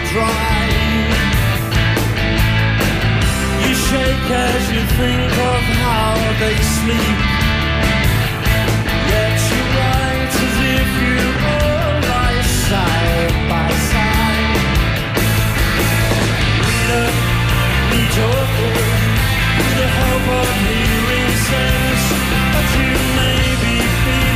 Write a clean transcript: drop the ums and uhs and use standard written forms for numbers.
dry. You shake as you think of how they sleep.